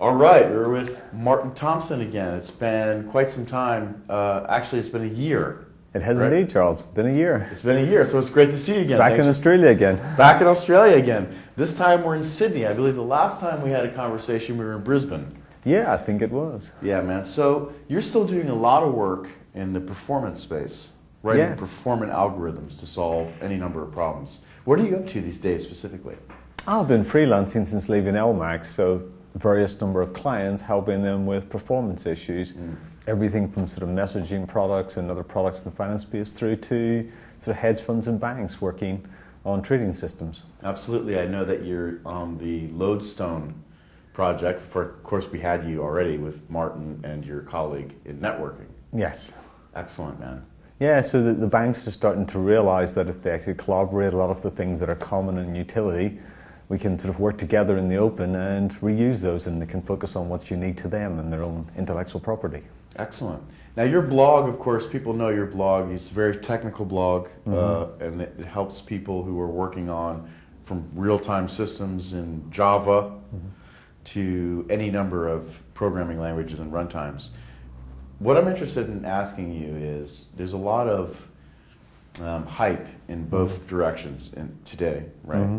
All right, we're with Martin Thompson again. It's been quite some time. Actually, it's been a year. It has right? indeed, Charles. Been a year. It's been a year, so it's great to see you again. Back in Australia again. Back in Australia again. This time we're in Sydney. I believe the last time we had a conversation we were in Brisbane. Yeah, I think it was. Yeah, man. So you're still doing a lot of work in the performance space, writing Yes. performant algorithms to solve any number of problems. What are you up to these days specifically? I've been freelancing since leaving LMAX, so various number of clients helping them with performance issues. Everything from sort of messaging products and other products in the finance space through to sort of hedge funds and banks working on trading systems. Absolutely. I know that you're on the Lodestone project. Of course, we had you already with Martin and your colleague in networking. Yes. Excellent, man. Yeah, so the banks are starting to realize that if they actually collaborate a lot of the things that are common in utility, we can sort of work together in the open and reuse those, and they can focus on what's unique to them and their own intellectual property. Excellent. Now, your blog, of course, people know your blog. It's a very technical blog, and it helps people who are working on from real-time systems in Java to any number of programming languages and runtimes. What I'm interested in asking you is, there's a lot of hype in both directions today, right?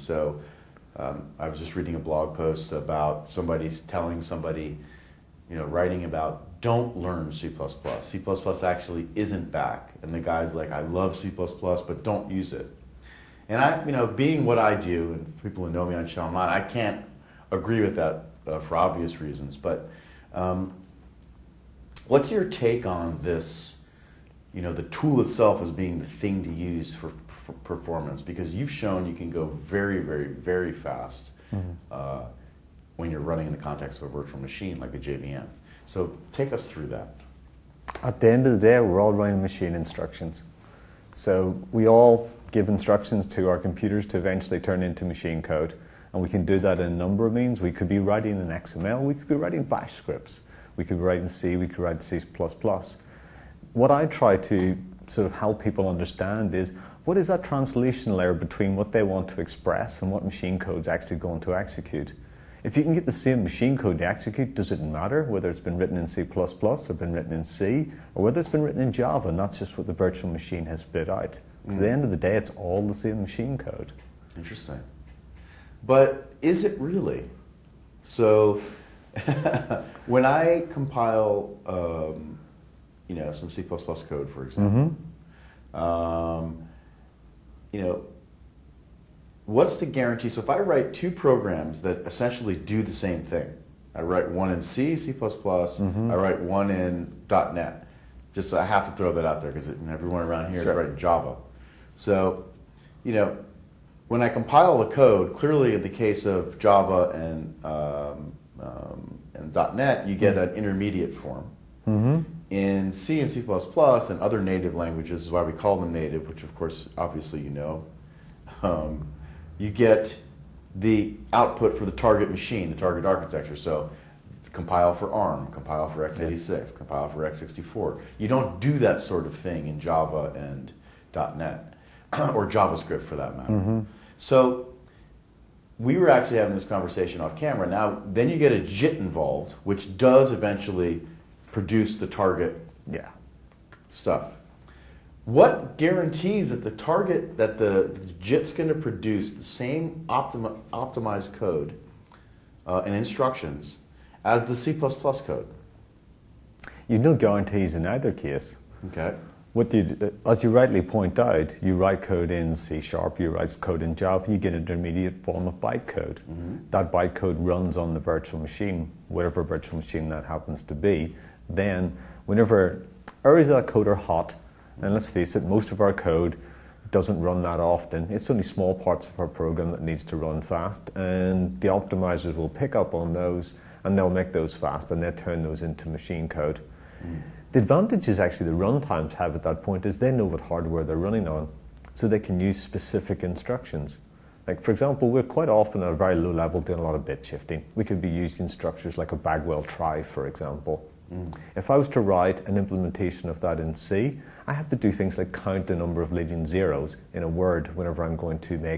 I was just reading a blog post about somebody telling somebody, writing about don't learn C++. C++ actually isn't back. And the guy's like, I love C++, but don't use it. And I, being what I do, and people who know me on Channel 9, I can't agree with that for obvious reasons. But what's your take on this, the tool itself as being the thing to use for performance? Because you've shown you can go very, very, very fast when you're running in the context of a virtual machine like the JVM. So take us through that. At the end of the day, we're all running machine instructions. So we all give instructions to our computers to eventually turn into machine code. And we can do that in a number of means. We could be writing in XML, we could be writing bash scripts, we could be writing C, we could write C++. What I try to sort of help people understand is, what is that translation layer between what they want to express and what machine code's actually going to execute? If you can get the same machine code to execute, does it matter whether it's been written in C++ or been written in C, or whether it's been written in Java, and that's just what the virtual machine has spit out? Because at the end of the day, it's all the same machine code. Interesting. But is it really? So when I compile some C++ code, for example, what's the guarantee? So if I write two programs that essentially do the same thing, I write one in C, C++, I write one in .NET. Just I have to throw that out there because everyone around here is writing Java. So, when I compile the code, clearly in the case of Java and .NET, you get an intermediate form. In C and C++ and other native languages, is why we call them native, which of course, obviously you get the output for the target machine, the target architecture. So compile for ARM, compile for x86, compile for x64. You don't do that sort of thing in Java and .NET, or JavaScript for that matter. So we were actually having this conversation off camera. Now, then you get a JIT involved, which does eventually produce the target stuff. What guarantees that the target, that the JIT's going to produce the same optimized code and instructions as the C++ code? You've no guarantees in either case. Okay. As you rightly point out, you write code in C#, you write code in Java, you get an intermediate form of bytecode. That bytecode runs on the virtual machine, whatever virtual machine that happens to be. Then, whenever areas of that code are hot, and let's face it, most of our code doesn't run that often. It's only small parts of our program that needs to run fast, and the optimizers will pick up on those, and they'll make those fast, and they'll turn those into machine code. The advantages actually the runtimes have at that point is they know what hardware they're running on, so they can use specific instructions. Like, for example, we're quite often at a very low level doing a lot of bit shifting. We could be using structures like a Bagwell trie, for example. If I was to write an implementation of that in C, I have to do things like count the number of leading zeros in a word whenever I'm going to make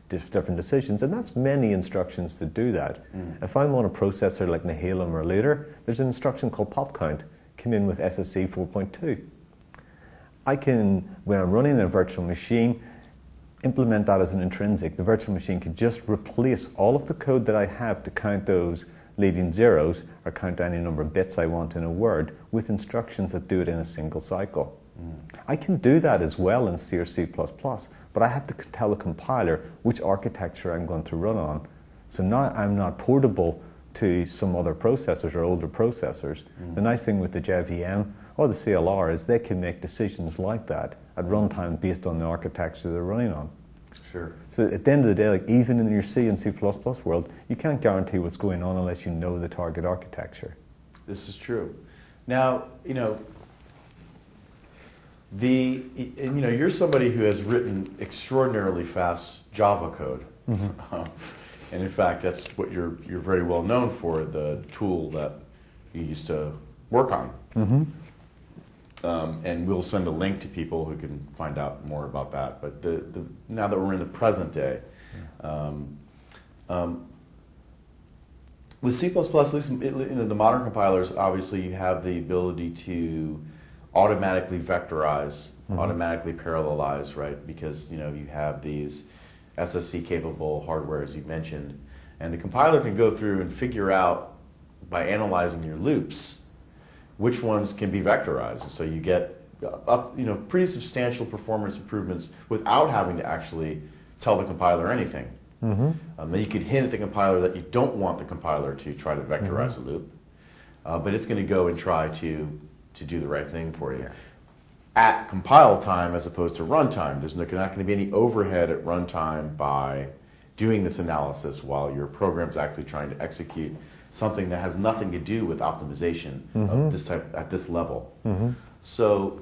different decisions, and that's many instructions to do that. If I'm on a processor like Nehalem or later, there's an instruction called pop count, come in with SSE 4.2. I can, when I'm running a virtual machine, implement that as an intrinsic. The virtual machine can just replace all of the code that I have to count those leading zeros or count any number of bits I want in a word with instructions that do it in a single cycle. I can do that as well in C or C++, but I have to tell the compiler which architecture I'm going to run on. So now I'm not portable to some other processors or older processors. The nice thing with the JVM or the CLR is they can make decisions like that at runtime based on the architecture they're running on. Sure. So at the end of the day, like even in your C and C++ world, you can't guarantee what's going on unless you know the target architecture. This is true. Now, you're somebody who has written extraordinarily fast Java code. And in fact, that's what you're very well known for, the tool that you used to work on. And we'll send a link to people who can find out more about that. But now that we're in the present day, with C++, at least in the modern compilers, obviously you have the ability to automatically vectorize, automatically parallelize, right? Because you have these SSC capable hardware, as you mentioned, and the compiler can go through and figure out by analyzing your loops which ones can be vectorized. And so you get pretty substantial performance improvements without having to actually tell the compiler anything. Then you could hint at the compiler that you don't want the compiler to try to vectorize a loop, but it's going to go and try to do the right thing for you. Yes. At compile time as opposed to runtime, there's not going to be any overhead at runtime by doing this analysis while your program's actually trying to execute something that has nothing to do with optimization of this type at this level. So,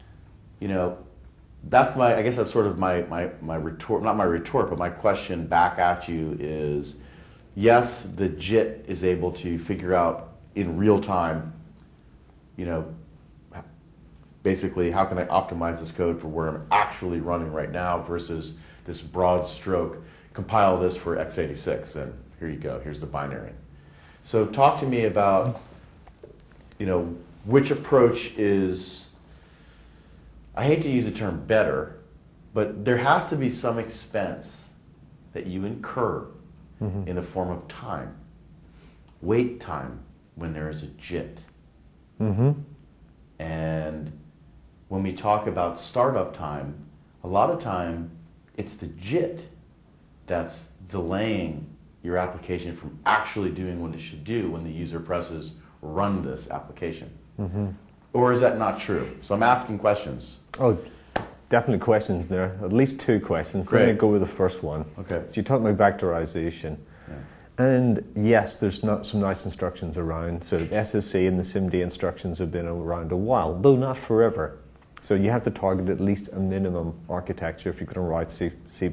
that's I guess that's sort of my retort, not my retort, but my question back at you is, yes, the JIT is able to figure out in real time, basically how can I optimize this code for where I'm actually running right now versus this broad stroke, compile this for x86 and here you go, here's the binary. So talk to me about, which approach is, I hate to use the term better, but there has to be some expense that you incur in the form of time, wait time when there is a JIT. And when we talk about startup time, a lot of time it's the JIT that's delaying your application from actually doing what it should do when the user presses run this application. Or is that not true? So I'm asking questions. Oh, definitely questions there. At least two questions. Great. Let me go with the first one. Okay. So you talked about vectorization. And yes, there's some nice instructions around. So SSC and the SIMD instructions have been around a while, though not forever. So you have to target at least a minimum architecture if you're going to write C++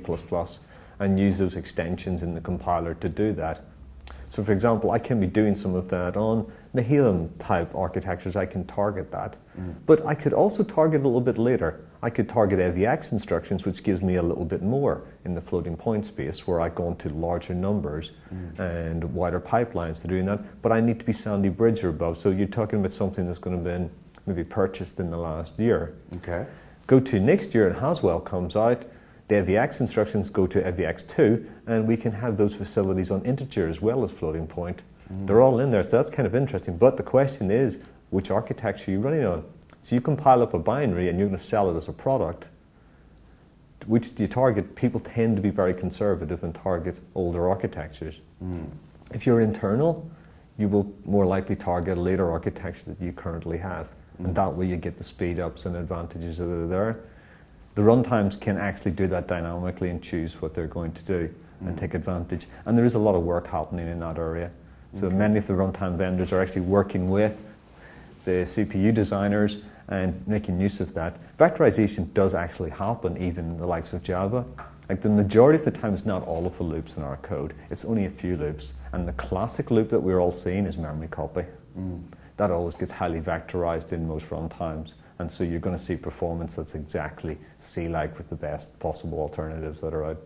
and use those extensions in the compiler to do that. So for example, I can be doing some of that on Nehalem type architectures. I can target that. But I could also target a little bit later. I could target AVX instructions, which gives me a little bit more in the floating point space where I go into larger numbers and wider pipelines to doing that. But I need to be Sandy Bridge or above. So you're talking about something that's going to be maybe purchased in the last year. Okay. Go to next year and Haswell comes out. The AVX instructions go to AVX2, and we can have those facilities on integer as well as floating point. They're all in there, so that's kind of interesting. But the question is, which architecture are you running on? So you compile up a binary and you're going to sell it as a product. Which do you target? People tend to be very conservative and target older architectures. If you're internal, you will more likely target a later architecture that you currently have. And that way you get the speed ups and advantages that are there. The runtimes can actually do that dynamically and choose what they're going to do and take advantage. And there is a lot of work happening in that area. So many of the runtime vendors are actually working with the CPU designers and making use of that. Vectorization does actually happen even in the likes of Java. Like the majority of the time, it's not all of the loops in our code. It's only a few loops. And the classic loop that we're all seeing is memory copy. That always gets highly vectorized in most runtimes. And so you're going to see performance that's exactly C-like with the best possible alternatives that are out there.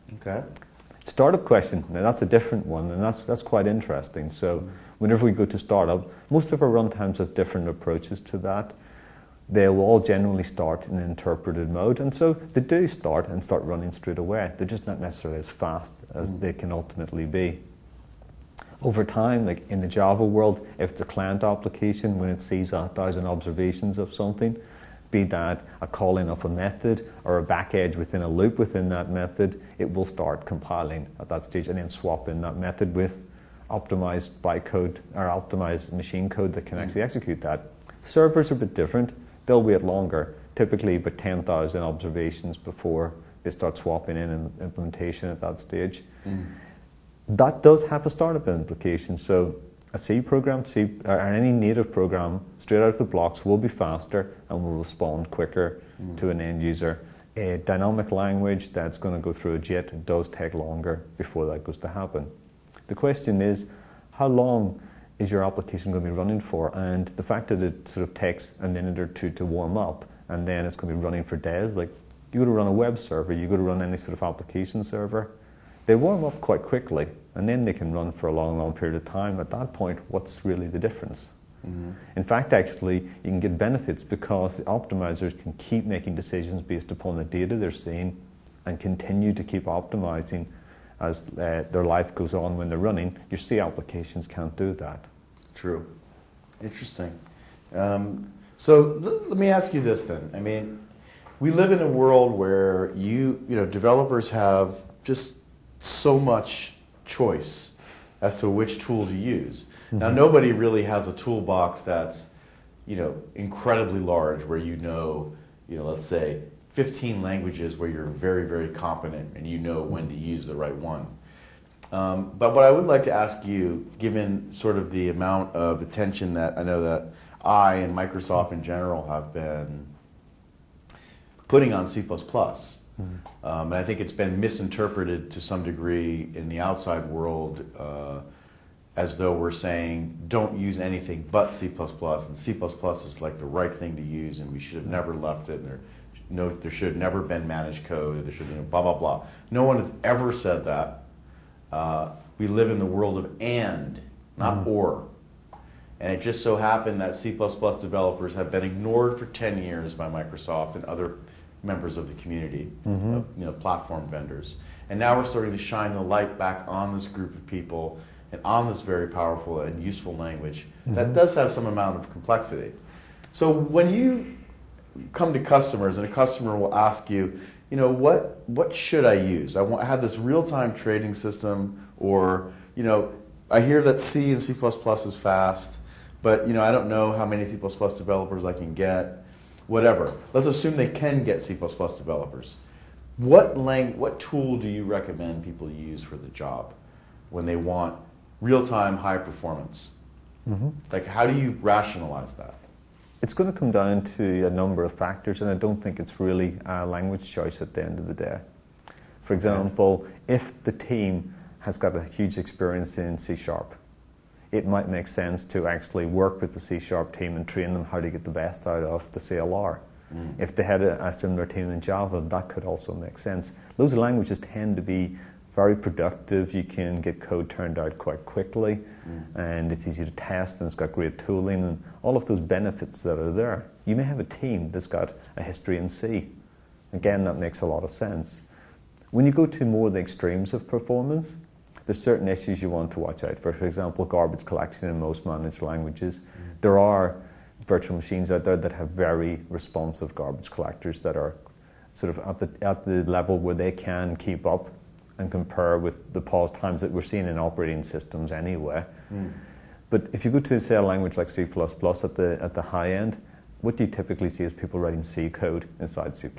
Okay. Startup question, now that's a different one, and that's quite interesting. So whenever we go to startup, most of our runtimes have different approaches to that. They will all generally start in interpreted mode, and so they do start running straight away. They're just not necessarily as fast as they can ultimately be. Over time, like in the Java world, if it's a client application, when it sees 1,000 observations of something, be that a calling of a method or a back edge within a loop within that method, it will start compiling at that stage and then swap in that method with optimized bytecode or optimized machine code that can actually execute that. Servers are a bit different. They'll wait longer, typically about 10,000 observations before they start swapping in implementation at that stage. That does have a startup implication. So a C program, or any native program, straight out of the blocks will be faster and will respond quicker to an end user. A dynamic language that's going to go through a JIT does take longer before that goes to happen. The question is, how long is your application going to be running for? And the fact that it sort of takes a minute or two to warm up and then it's going to be running for days, like you go to run a web server, you go to run any sort of application server, they warm up quite quickly and then they can run for a long, long period of time. At that point, what's really the difference? In fact, actually, you can get benefits because the optimizers can keep making decisions based upon the data they're seeing and continue to keep optimizing as their life goes on when they're running. Your C applications can't do that. True. Interesting. So let me ask you this then. I mean, we live in a world where developers have just so much choice as to which tool to use. Now, nobody really has a toolbox that's, incredibly large where let's say 15 languages where you're very, very competent and you know when to use the right one. But what I would like to ask you, given sort of the amount of attention that I know that I and Microsoft in general have been putting on C++, and I think it's been misinterpreted to some degree in the outside world as though we're saying don't use anything but C++, and C++ is like the right thing to use and we should have never left it, and there should have never been managed code, there should have been blah, blah, blah. No one has ever said that. We live in the world of and, not or. And it just so happened that C++ developers have been ignored for 10 years by Microsoft and other members of the community, platform vendors. And now we're starting to shine the light back on this group of people and on this very powerful and useful language that does have some amount of complexity. So when you come to customers and a customer will ask you, what should I use? I have this real-time trading system, or, I hear that C and C++ is fast, but, I don't know how many C++ developers I can get, whatever. Let's assume they can get C++ developers. What tool do you recommend people use for the job when they want real-time high performance? Like, how do you rationalize that? It's going to come down to a number of factors, and I don't think it's really a language choice at the end of the day. For example, if the team has got a huge experience in C#, it might make sense to actually work with the C# team and train them how to get the best out of the CLR. If they had a similar team in Java, that could also make sense. Those languages tend to be very productive. You can get code turned out quite quickly, and it's easy to test, and it's got great tooling, and all of those benefits that are there. You may have a team that's got a history in C. Again, that makes a lot of sense. When you go to more the extremes of performance, there's certain issues you want to watch out for. For example, garbage collection in most managed languages. There are virtual machines out there that have very responsive garbage collectors that are sort of at the level where they can keep up and compare with the pause times that we're seeing in operating systems anyway. But if you go to, say, a language like C++ at the high end, what do you typically see is people writing C code inside C++.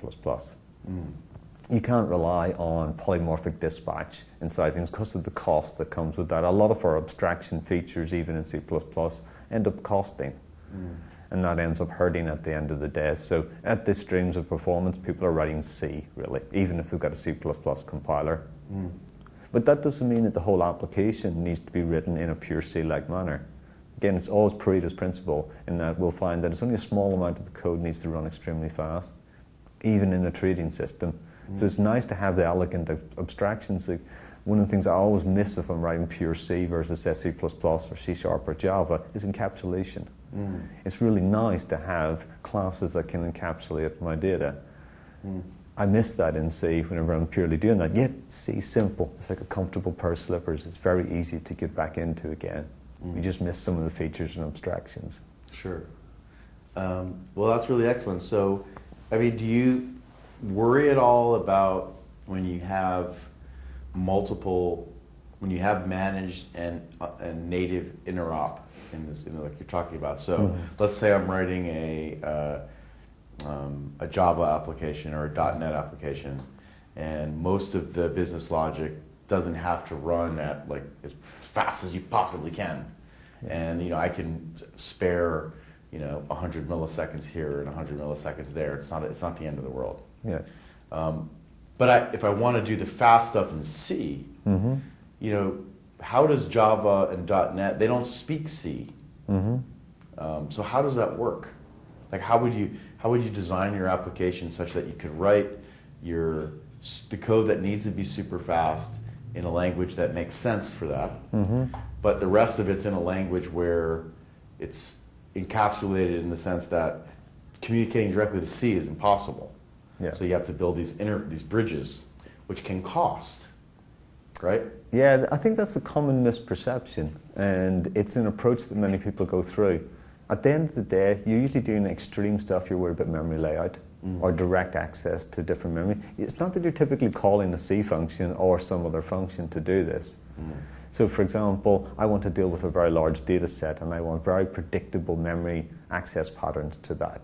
You can't rely on polymorphic dispatch inside things because of the cost that comes with that. A lot of our abstraction features, even in C++, end up costing. And that ends up hurting at the end of the day. So at the extremes of performance, people are writing C, really, even if they've got a C++ compiler. But that doesn't mean that the whole application needs to be written in a pure C-like manner. Again, it's always Pareto's principle in that we'll find that it's only a small amount of the code needs to run extremely fast, even in a trading system. So it's nice to have the elegant abstractions. Like, one of the things I always miss if I'm writing pure C versus C++ or C# or Java is encapsulation. It's really nice to have classes that can encapsulate my data. I miss that in C whenever I'm purely doing that. Yet C's simple. It's like a comfortable pair of slippers. It's very easy to get back into again. You just miss some of the features and abstractions. Sure. Well, that's really excellent. So, I mean, do you worry at all about when you have managed and native interop in this, like you're talking about? So, let's say I'm writing a Java application or a .NET application, and most of the business logic doesn't have to run at like as fast as you possibly can. And I can spare 100 milliseconds here and 100 milliseconds there. It's not the end of the world. Yes. But if I want to do the fast stuff in C, how does Java and .NET? They don't speak C. So how does that work? Like, how would you design your application such that you could write the code that needs to be super fast in a language that makes sense for that, but the rest of it's in a language where it's encapsulated in the sense that communicating directly to C is impossible. Yeah. So you have to build these bridges, which can cost, right? Yeah, I think that's a common misperception, and it's an approach that many people go through. At the end of the day, you're usually doing extreme stuff. You're worried about memory layout or direct access to different memory. It's not that you're typically calling a C function or some other function to do this. So, for example, I want to deal with a very large data set, and I want very predictable memory access patterns to that.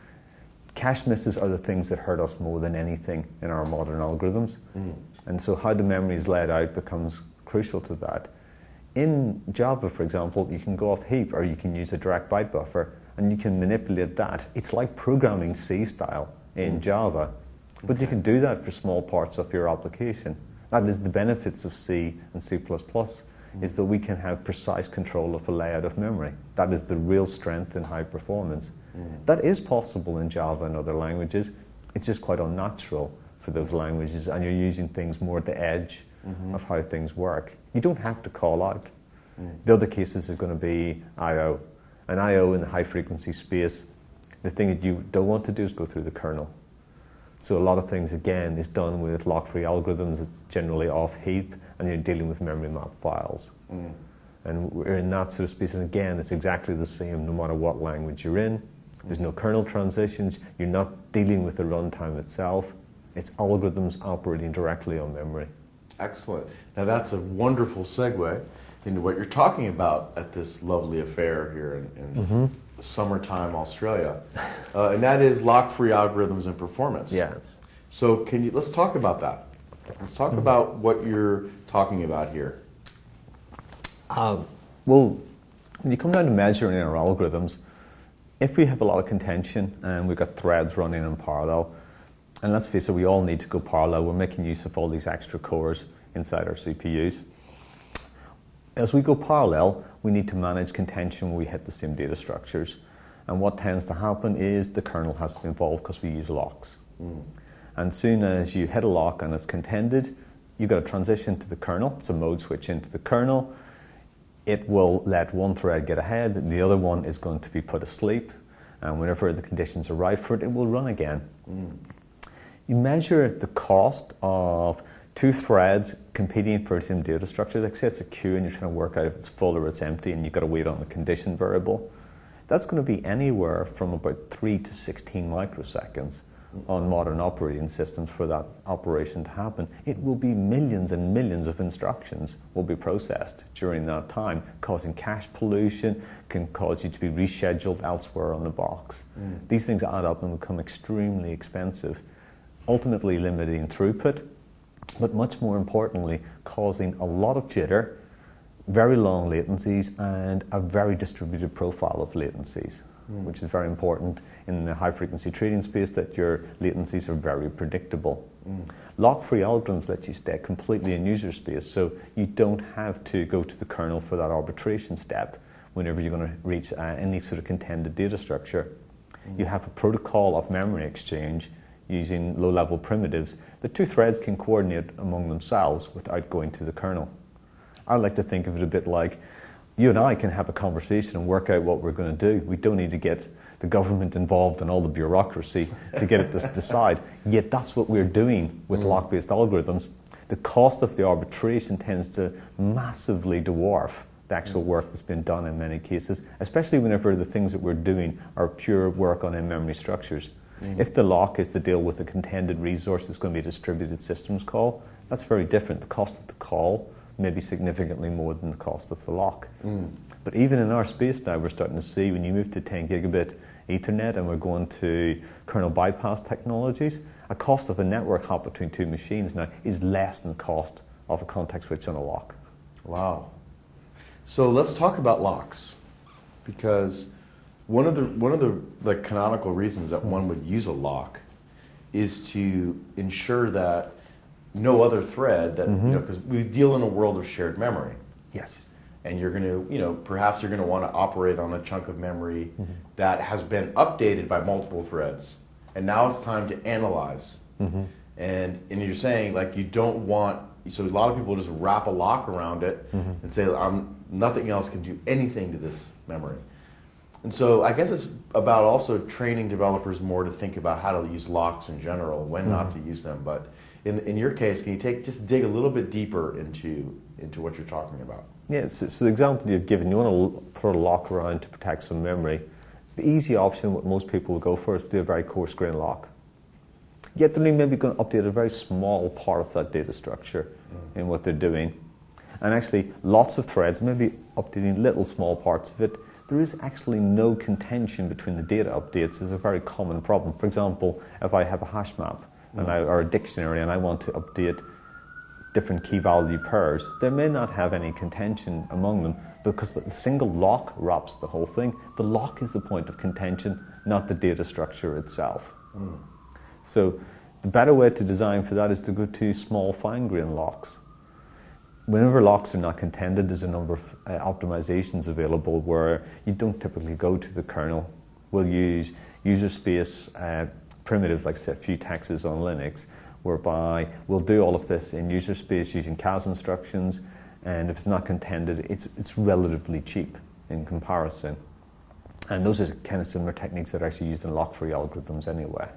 Cache misses are the things that hurt us more than anything in our modern algorithms. And so how the memory is laid out becomes crucial to that. In Java, for example, you can go off heap, or you can use a direct byte buffer, and you can manipulate that. It's like programming C style in Java, but you can do that for small parts of your application. That is the benefits of C and C++, is that we can have precise control of a layout of memory. That is the real strength in high performance. That is possible in Java and other languages. It's just quite unnatural for those languages, and you're using things more at the edge of how things work. You don't have to call out. The other cases are going to be I/O. And I/O in the high frequency space, the thing that you don't want to do is go through the kernel. So a lot of things, again, is done with lock-free algorithms. It's generally off heap, and you're dealing with memory map files. And we're in that sort of space, and again, it's exactly the same no matter what language you're in. There's no kernel transitions. You're not dealing with the runtime itself. It's algorithms operating directly on memory. Excellent. Now that's a wonderful segue into what you're talking about at this lovely affair here in summertime Australia, and that is lock-free algorithms and performance. Yeah. So let's talk about that. Let's talk about what you're talking about here. Well, when you come down to measuring our algorithms, if we have a lot of contention and we've got threads running in parallel, and let's face it, we all need to go parallel. We're making use of all these extra cores inside our CPUs. As we go parallel, we need to manage contention when we hit the same data structures. And what tends to happen is the kernel has to be involved because we use locks. And soon as you hit a lock and it's contended, you've got to transition to the kernel. It's a mode switch into the kernel. It will let one thread get ahead, and the other one is going to be put asleep. And whenever the conditions are right for it, it will run again. You measure the cost of two threads competing for the same data structure. Like say it's a queue and you're trying to work out if it's full or it's empty, and you've got to wait on the condition variable. That's going to be anywhere from about 3 to 16 microseconds on modern operating systems for that operation to happen. It will be millions and millions of instructions will be processed during that time, causing cache pollution, can cause you to be rescheduled elsewhere on the box. These things add up and become extremely expensive, ultimately limiting throughput, but much more importantly, causing a lot of jitter, very long latencies, and a very distributed profile of latencies, which is very important in the high-frequency trading space, that your latencies are very predictable. Lock-free algorithms let you stay completely in user space, so you don't have to go to the kernel for that arbitration step whenever you're going to reach any sort of contended data structure. You have a protocol of memory exchange using low-level primitives, the two threads can coordinate among themselves without going to the kernel. I like to think of it a bit like you and I can have a conversation and work out what we're going to do. We don't need to get the government involved in all the bureaucracy to get it to decide. Yet that's what we're doing with lock-based algorithms. The cost of the arbitration tends to massively dwarf the actual work that's been done in many cases, especially whenever the things that we're doing are pure work on in-memory structures. If the lock is to deal with a contended resource that's going to be a distributed systems call, that's very different. The cost of the call may be significantly more than the cost of the lock. But even in our space now, we're starting to see when you move to 10 gigabit Ethernet and we're going to kernel bypass technologies, a cost of a network hop between two machines now is less than the cost of a context switch on a lock. Wow. So let's talk about locks, because one of the like canonical reasons that one would use a lock is to ensure that no other thread that because we deal in a world of shared memory. Yes. And you're going to, perhaps you're going to want to operate on a chunk of memory that has been updated by multiple threads. And now it's time to analyze. And you're saying, like, you don't want, so a lot of people just wrap a lock around it and say, nothing else can do anything to this memory. And so I guess it's about also training developers more to think about how to use locks in general, when not to use them. But in your case, can you just dig a little bit deeper into what you're talking about? Yeah, so the example you've given, you want to throw a lock around to protect some memory. The easy option, what most people will go for, is to do a very coarse grain lock. Yet they're maybe going to update a very small part of that data structure in what they're doing. And actually, lots of threads, maybe updating little small parts of it. There is actually no contention between the data updates is a very common problem. For example, if I have a hash map or a dictionary and I want to update different key value pairs, there may not have any contention among them because the single lock wraps the whole thing. The lock is the point of contention, not the data structure itself. So the better way to design for that is to go to small fine-grained locks. Whenever locks are not contended, there's a number of optimizations available where you don't typically go to the kernel. We'll use user space primitives like set futexes on Linux, whereby we'll do all of this in user space using CAS instructions, and if it's not contended, it's relatively cheap in comparison. And those are kind of similar techniques that are actually used in lock-free algorithms anyway.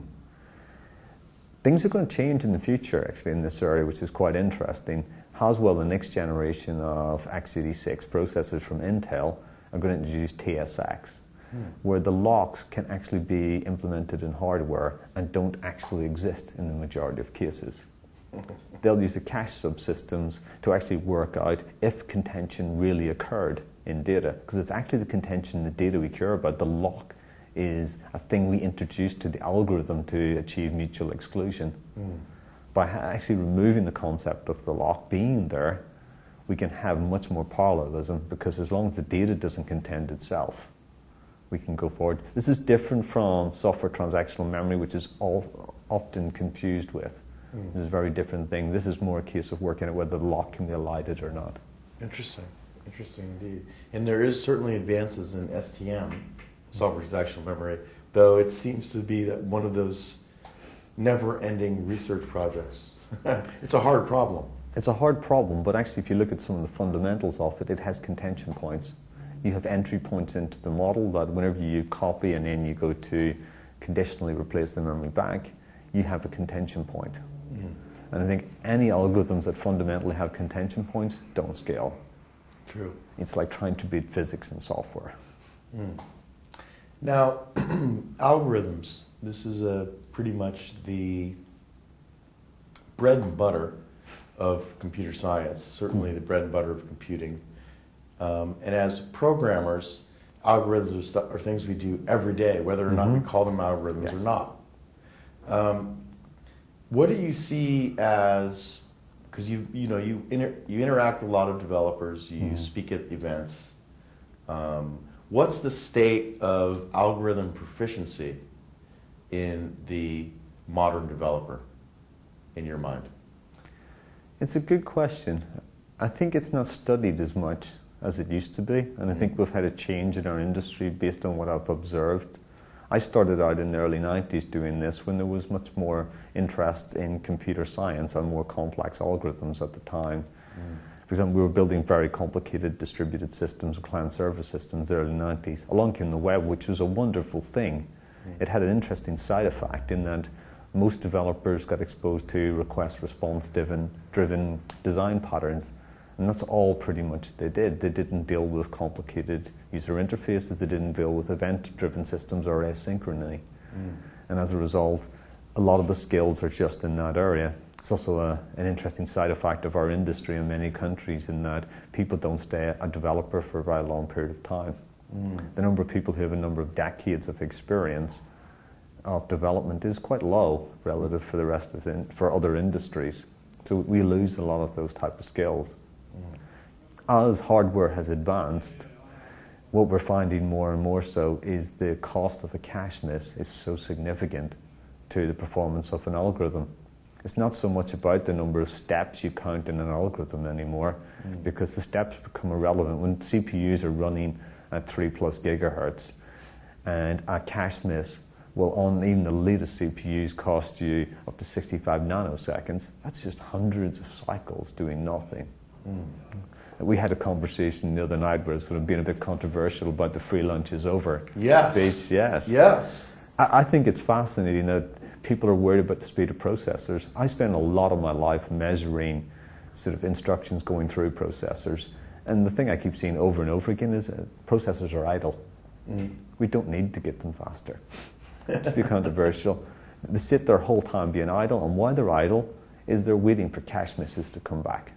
Things are going to change in the future, actually, in this area, which is quite interesting. Haswell, the next generation of x86 processors from Intel, are going to introduce TSX, where the locks can actually be implemented in hardware and don't actually exist in the majority of cases. They'll use the cache subsystems to actually work out if contention really occurred in data, because it's actually the contention in the data we care about. The lock is a thing we introduced to the algorithm to achieve mutual exclusion. By actually removing the concept of the lock being there, we can have much more parallelism, because as long as the data doesn't contend itself, we can go forward. This is different from software transactional memory, which is often confused with. This is a very different thing. This is more a case of working out whether the lock can be elided or not. Interesting indeed. And there is certainly advances in STM, software transactional memory, though it seems to be that one of those never-ending research projects. It's a hard problem. It's a hard problem, but actually if you look at some of the fundamentals of it, it has contention points. You have entry points into the model that whenever you copy and then you go to conditionally replace the memory back, you have a contention point. And I think any algorithms that fundamentally have contention points don't scale. True. It's like trying to beat physics in software. Now, algorithms, this is pretty much the bread and butter of computer science, certainly the bread and butter of computing. And as programmers, algorithms are things we do every day, whether or not we call them algorithms or not. What do you see as, because you interact with a lot of developers, you speak at events. What's the state of algorithm proficiency in the modern developer, in your mind? It's a good question. I think it's not studied as much as it used to be, and I think we've had a change in our industry based on what I've observed. I started out in the early 90s doing this when there was much more interest in computer science and more complex algorithms at the time. For example, we were building very complicated distributed systems and client-server systems in the early 90s. Along came the web, which was a wonderful thing. It had an interesting side effect in that most developers got exposed to request-response driven design patterns, and that's all pretty much they did. They didn't deal with complicated user interfaces, they didn't deal with event-driven systems or asynchrony. And as a result, a lot of the skills are just in that area. It's also an interesting side effect of our industry in many countries in that people don't stay a developer for a very long period of time. The number of people who have a number of decades of experience of development is quite low relative for the rest of for other industries. So we lose a lot of those type of skills. As hardware has advanced, what we're finding more and more so is the cost of a cache miss is so significant to the performance of an algorithm. It's not so much about the number of steps you count in an algorithm anymore, because the steps become irrelevant. When CPUs are running at 3+ gigahertz, and a cache miss will, on even the latest CPUs, cost you up to 65 nanoseconds. That's just hundreds of cycles doing nothing. We had a conversation the other night where it's sort of been a bit controversial about the free lunches over speech. Yes. I think it's fascinating that people are worried about the speed of processors. I spend a lot of my life measuring sort of instructions going through processors. And the thing I keep seeing over and over again is processors are idle. We don't need to get them faster. To be controversial. They sit their whole time being idle, and why they're idle is they're waiting for cache misses to come back.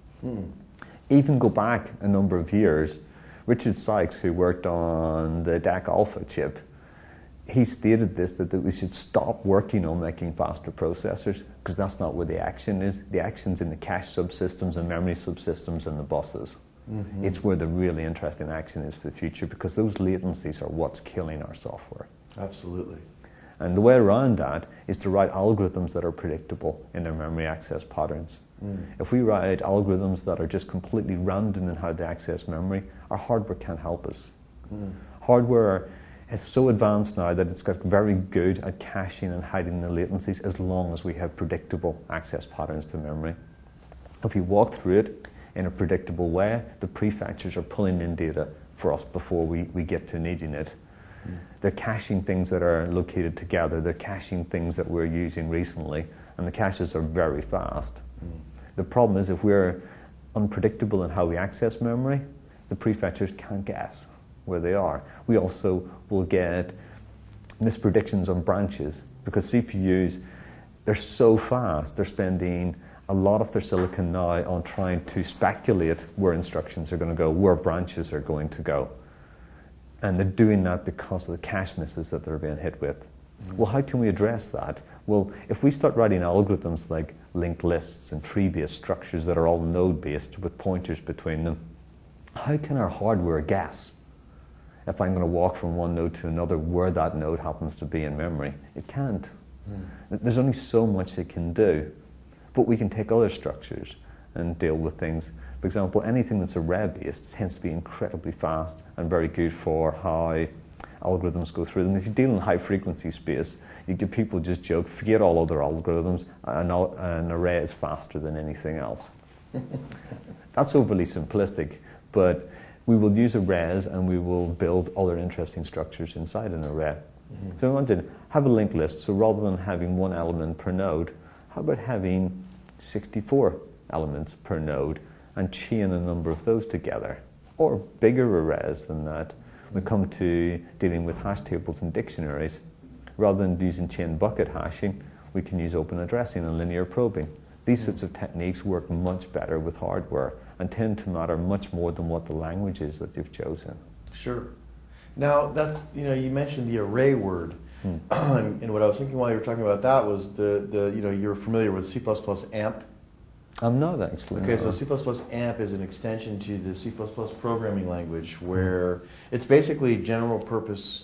Even go back a number of years, Richard Sykes, who worked on the DEC Alpha chip, he stated this, that we should stop working on making faster processors because that's not where the action is. The action's in the cache subsystems and memory subsystems and the buses. It's where the really interesting action is for the future, because those latencies are what's killing our software. Absolutely. And the way around that is to write algorithms that are predictable in their memory access patterns. If we write algorithms that are just completely random in how they access memory, our hardware can't help us. Hardware is so advanced now that it's got very good at caching and hiding the latencies as long as we have predictable access patterns to memory. If we walk through it in a predictable way, the prefetchers are pulling in data for us before we get to needing it. They're caching things that are located together, they're caching things that we're using recently, and the caches are very fast. The problem is if we're unpredictable in how we access memory, the prefetchers can't guess where they are. We also will get mispredictions on branches because CPUs, they're so fast, they're spending a lot of their silicon now on trying to speculate where instructions are going to go, where branches are going to go. And they're doing that because of the cache misses that they're being hit with. Well, how can we address that? Well, if we start writing algorithms like linked lists and tree-based structures that are all node-based with pointers between them, how can our hardware guess if I'm going to walk from one node to another where that node happens to be in memory? It can't. There's only so much it can do. But we can take other structures and deal with things. For example, anything that's array-based tends to be incredibly fast and very good for how algorithms go through them. If you deal in high-frequency space, you get people just joke, forget all other algorithms, an array is faster than anything else. That's overly simplistic, but we will use arrays and we will build other interesting structures inside an array. So imagine, have a linked list, so rather than having one element per node, how about having 64 elements per node and chain a number of those together? Or bigger arrays than that. When we come to dealing with hash tables and dictionaries, rather than using chain bucket hashing, we can use open addressing and linear probing. These sorts of techniques work much better with hardware and tend to matter much more than what the language is that you've chosen. Sure. Now, that's, you mentioned the array word. And what I was thinking while you were talking about that was you're familiar with C++ AMP. I'm not actually. Okay, so C++ AMP is an extension to the C++ programming language where it's basically general purpose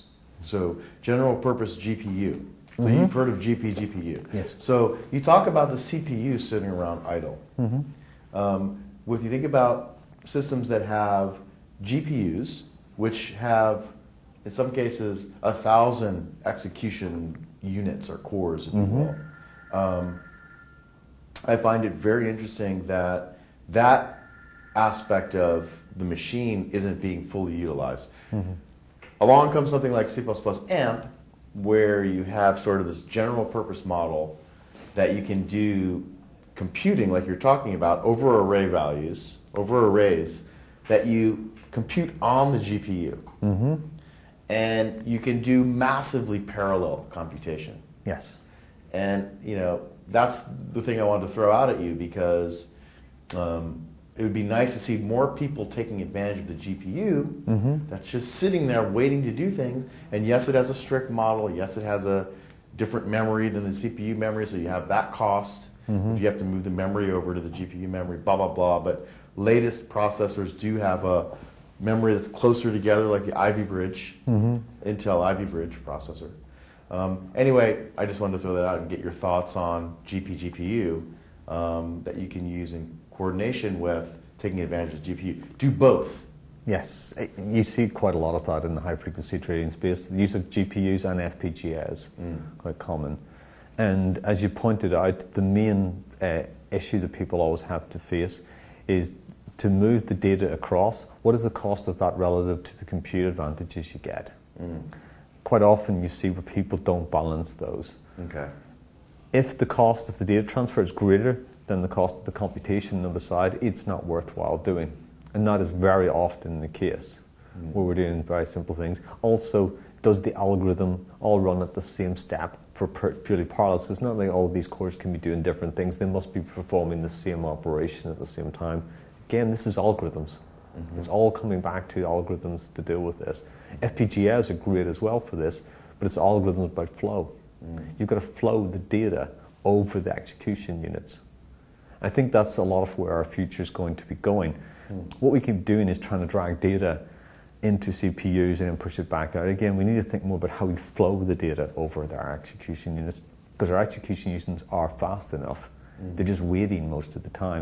GPU. So you've heard of GPU. Yes. So you talk about the CPU sitting around idle. If you think about systems that have GPUs, which have in some cases, 1,000 execution units or cores, if you will. I find it very interesting that that aspect of the machine isn't being fully utilized. Along comes something like C++ AMP, where you have sort of this general purpose model that you can do computing, like you're talking about, over array values, over arrays, that you compute on the GPU. And you can do massively parallel computation. Yes. And, you know, that's the thing I wanted to throw out at you, because it would be nice to see more people taking advantage of the GPU that's just sitting there waiting to do things. And yes, it has a strict model. Yes, it has a different memory than the CPU memory, so you have that cost if you have to move the memory over to the GPU memory, blah, blah, blah. But latest processors do have a memory that's closer together, like the Ivy Bridge, Intel Ivy Bridge processor. Anyway, I just wanted to throw that out and get your thoughts on GPU that you can use in coordination with taking advantage of the GPU. Do both. Yes, you see quite a lot of that in the high-frequency trading space. The use of GPUs and FPGAs, quite common. And as you pointed out, the main issue that people always have to face is to move the data across. What is the cost of that relative to the compute advantages you get? Quite often you see where people don't balance those. Okay. If the cost of the data transfer is greater than the cost of the computation on the other side, it's not worthwhile doing. And that is very often the case, where we're doing very simple things. Also, does the algorithm all run at the same step for purely parallel? So it's not like all of these cores can be doing different things. They must be performing the same operation at the same time. Again, this is algorithms. It's all coming back to algorithms to deal with this. FPGAs are great as well for this, but it's algorithms about flow. You've got to flow the data over the execution units. I think that's a lot of where our future is going to be going. What we keep doing is trying to drag data into CPUs and then push it back out. Again, we need to think more about how we flow the data over our execution units, because our execution units are fast enough. They're just waiting most of the time.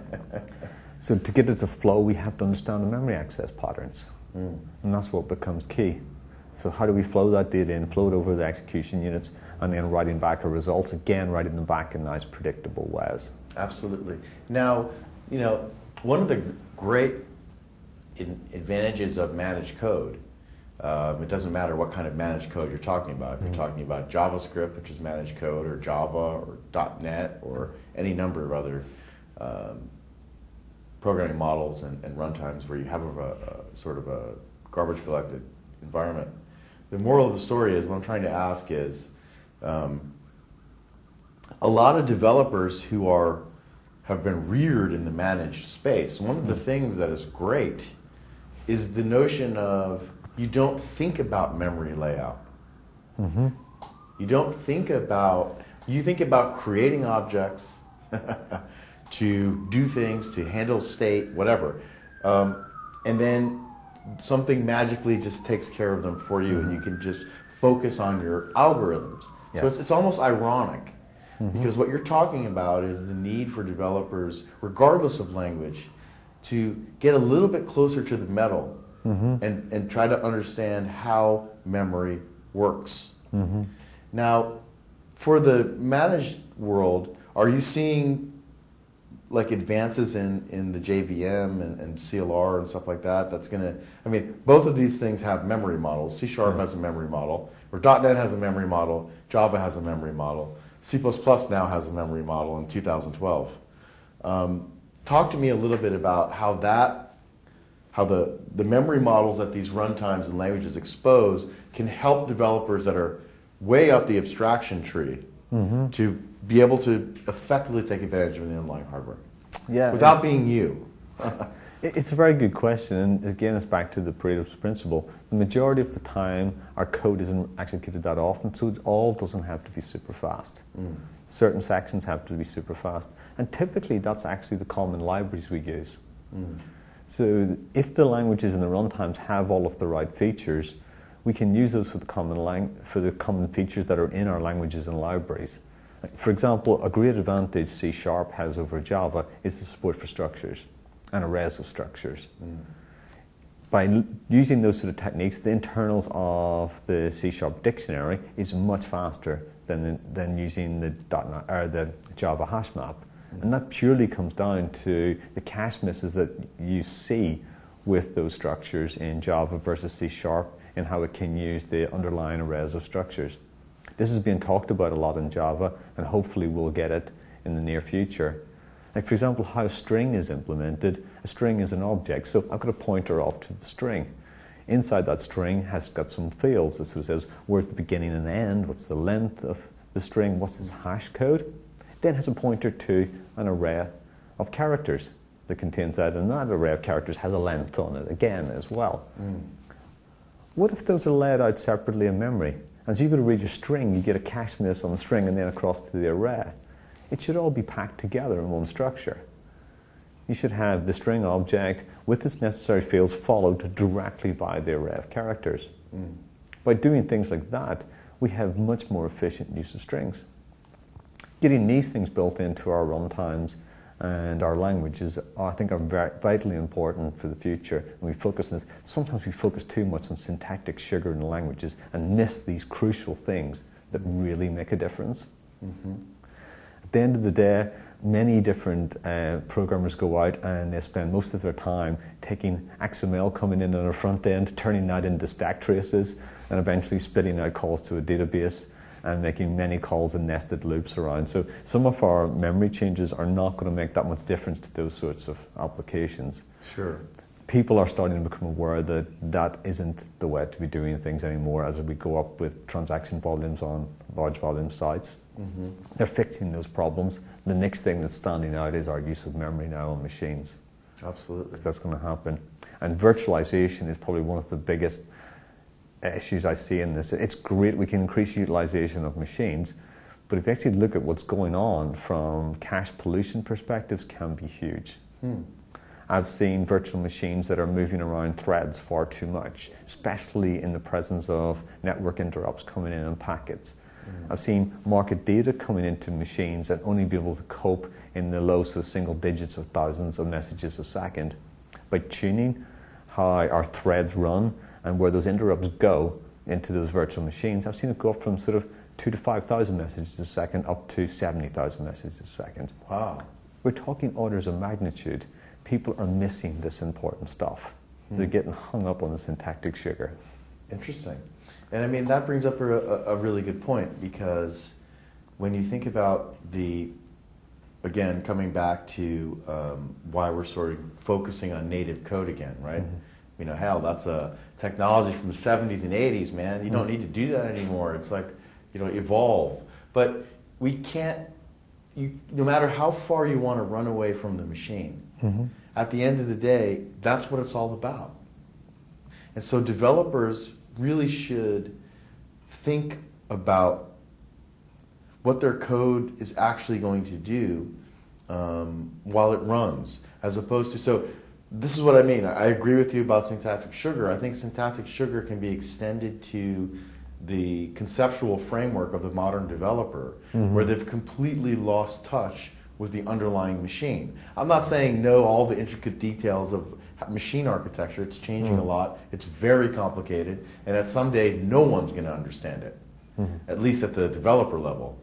So to get it to flow, we have to understand the memory access patterns. And that's what becomes key. So how do we flow that data in, flow it over the execution units, and then writing back our results, again, writing them back in nice, predictable ways. Absolutely. Now, you know, one of the great advantages of managed code, it doesn't matter what kind of managed code you're talking about. If you're talking about JavaScript, which is managed code, or Java, or .NET, or any number of other programming models and runtimes where you have a sort of a garbage collected environment. The moral of the story is, what I'm trying to ask is, a lot of developers who have been reared in the managed space, one of the things that is great is the notion of, you don't think about memory layout. You don't think about, you think about creating objects to do things, to handle state, whatever. And then something magically just takes care of them for you, and you can just focus on your algorithms. So it's almost ironic, because what you're talking about is the need for developers, regardless of language, to get a little bit closer to the metal and try to understand how memory works. Now, for the managed world, are you seeing like advances in the JVM and CLR and stuff like that? That's gonna, I mean, both of these things have memory models. C# has a memory model, or .NET has a memory model, Java has a memory model, C++ now has a memory model in 2012. Talk to me a little bit about how the memory models that these runtimes and languages expose can help developers that are way up the abstraction tree to be able to effectively take advantage of the underlying hardware without being you. It's a very good question, and again, it's back to the Pareto's principle. The majority of the time, our code isn't executed that often, so it all doesn't have to be super fast. Certain sections have to be super fast, and typically that's actually the common libraries we use. So if the languages and the runtimes have all of the right features, we can use those for the common features that are in our languages and libraries. For example, a great advantage C# has over Java is the support for structures and arrays of structures. using those sort of techniques, the internals of the C# dictionary is much faster than using the .NET or the Java hash map. And that purely comes down to the cache misses that you see with those structures in Java versus C# and how it can use the underlying arrays of structures. This is being talked about a lot in Java, and hopefully we'll get it in the near future. Like, for example, how a string is implemented. A string is an object, so I've got a pointer off to the string. Inside that string has got some fields that sort of says where's the beginning and end, what's the length of the string, what's its hash code. Then has a pointer to an array of characters that contains that, and that array of characters has a length on it again as well. What if those are laid out separately in memory? As you go to read your string, you get a cache miss on the string and then across to the array. It should all be packed together in one structure. You should have the string object with its necessary fields followed directly by the array of characters. By doing things like that, we have much more efficient use of strings. Getting these things built into our runtimes and our languages, I think, are vitally important for the future. And we focus on this. Sometimes we focus too much on syntactic sugar in languages and miss these crucial things that really make a difference. At the end of the day, many different programmers go out and they spend most of their time taking XML coming in on a front end, turning that into stack traces, and eventually spitting out calls to a database and making many calls and nested loops around. So some of our memory changes are not going to make that much difference to those sorts of applications. Sure. People are starting to become aware that that isn't the way to be doing things anymore as we go up with transaction volumes on large volume sites. They're fixing those problems. The next thing that's standing out is our use of memory now on machines. Absolutely. That's going to happen. And virtualization is probably one of the biggest issues I see in this. It's great we can increase utilization of machines, but if you actually look at what's going on from cache pollution perspectives, can be huge. I've seen virtual machines that are moving around threads far too much, especially in the presence of network interrupts coming in packets. I've seen market data coming into machines and only be able to cope in the low single digits of thousands of messages a second. By tuning how our threads run and where those interrupts go into those virtual machines, I've seen it go up from sort of 2,000 to 5,000 messages a second up to 70,000 messages a second. Wow. We're talking orders of magnitude. People are missing this important stuff. They're getting hung up on the syntactic sugar. Interesting. And I mean, that brings up a really good point, because when you think about again, coming back to why we're sort of focusing on native code again, right? You know, hell, that's a technology from the 70s and 80s, man. You don't need to do that anymore. It's like, evolve. But we can't, no matter how far you want to run away from the machine, at the end of the day, that's what it's all about. And so developers really should think about what their code is actually going to do while it runs, as opposed to, so this is what I mean. I agree with you about syntactic sugar. I think syntactic sugar can be extended to the conceptual framework of the modern developer, where they've completely lost touch with the underlying machine. I'm not saying know all the intricate details of machine architecture. It's changing a lot. It's very complicated, and at some day, no one's going to understand it, at least at the developer level.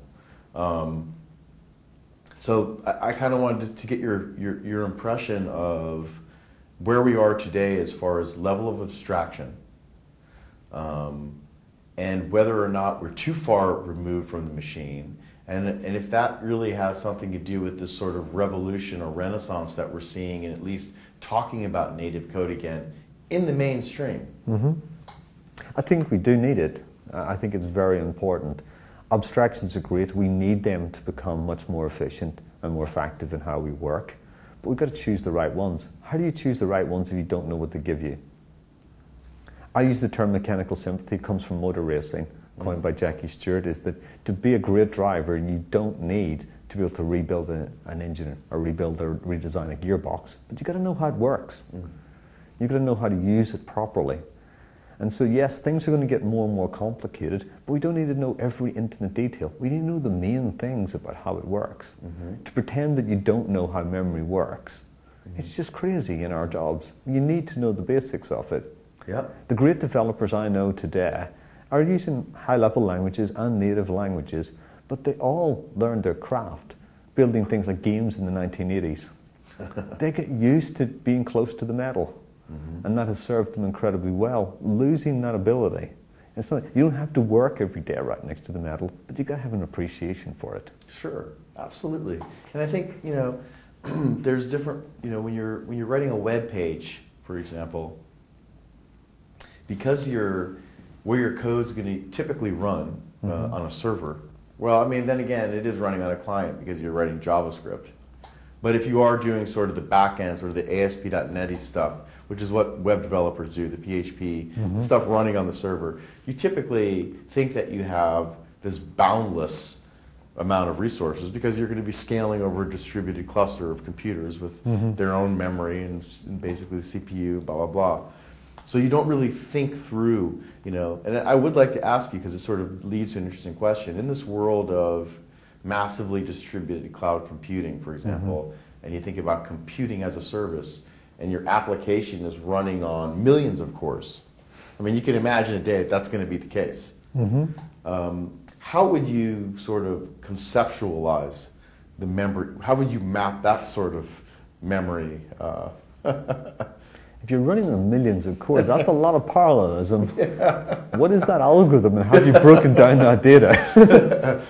So I kind of wanted to get your impression of where we are today as far as level of abstraction, and whether or not we're too far removed from the machine, and if that really has something to do with this sort of revolution or renaissance that we're seeing, and at least talking about native code again in the mainstream. I think we do need it. I think it's very important. Abstractions are great. We need them to become much more efficient and more effective in how we work. But we've got to choose the right ones. How do you choose the right ones if you don't know what they give you? I use the term mechanical sympathy. It comes from motor racing, coined by Jackie Stewart, is that to be a great driver, you don't need to be able to rebuild an engine or rebuild or redesign a gearbox, but you've got to know how it works. You've got to know how to use it properly. And so yes, things are going to get more and more complicated, but we don't need to know every intimate detail. We need to know the main things about how it works. To pretend that you don't know how memory works It's just crazy in our jobs. You need to know the basics of it. Yep. The great developers I know today are using high-level languages and native languages, but they all learned their craft building things like games in the 1980s. They get used to being close to the metal, and that has served them incredibly well. Losing that ability, it's not, you don't have to work every day right next to the metal, but you've got to have an appreciation for it. Sure, absolutely. And I think, you know, there's different, you know, when you're writing a web page, for example, because where your code's going to typically run on a server. Well, I mean, then again, it is running on a client because you're writing JavaScript. But if you are doing sort of the back end, sort of the ASP.NET stuff, which is what web developers do, the PHP stuff running on the server, you typically think that you have this boundless amount of resources because you're going to be scaling over a distributed cluster of computers with their own memory and basically the CPU, blah, blah, blah. So you don't really think through, you know, and I would like to ask you, because it sort of leads to an interesting question. In this world of massively distributed cloud computing, for example, and you think about computing as a service, and your application is running on millions of cores. I mean, you can imagine a day that's going to be the case. How would you sort of conceptualize the memory? How would you map that sort of memory? If you're running on millions of cores, that's a lot of parallelism. What is that algorithm and how have you broken down that data?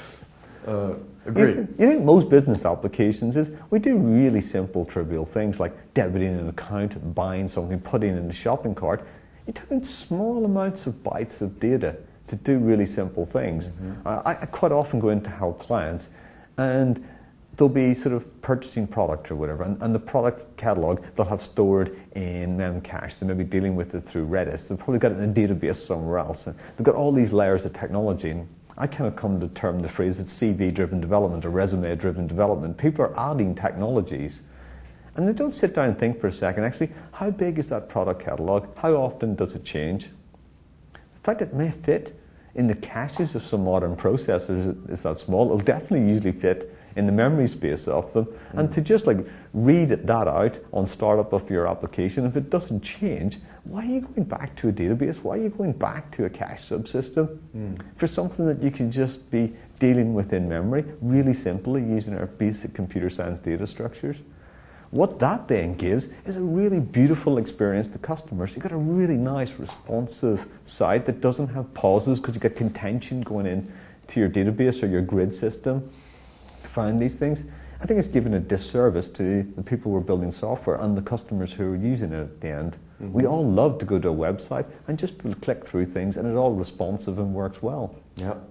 Agreed. You think most business applications is we do really simple, trivial things like debiting an account, buying something, putting it in the shopping cart. You're talking small amounts of bytes of data to do really simple things. I quite often go in to help clients, and they'll be sort of purchasing product or whatever, and the product catalog they'll have stored in Memcache. They may be dealing with it through Redis. They've probably got it in a database somewhere else. And they've got all these layers of technology. And I kind of come to term the phrase it's CV-driven development or resume-driven development. People are adding technologies, and they don't sit down and think for a second, actually, how big is that product catalog? How often does it change? The fact it may fit in the caches of some modern processors is that small. It'll definitely usually fit in the memory space of them. And to just like read that out on startup of your application, if it doesn't change, why are you going back to a database? Why are you going back to a cache subsystem for something that you can just be dealing with in memory, really simply using our basic computer science data structures? What that then gives is a really beautiful experience to customers. You've got a really nice responsive site that doesn't have pauses because you've got contention going in to your database or your grid system to find these things. I think it's given a disservice to the people who are building software and the customers who are using it at the end. We all love to go to a website and just click through things and it's all responsive and works well. Yep.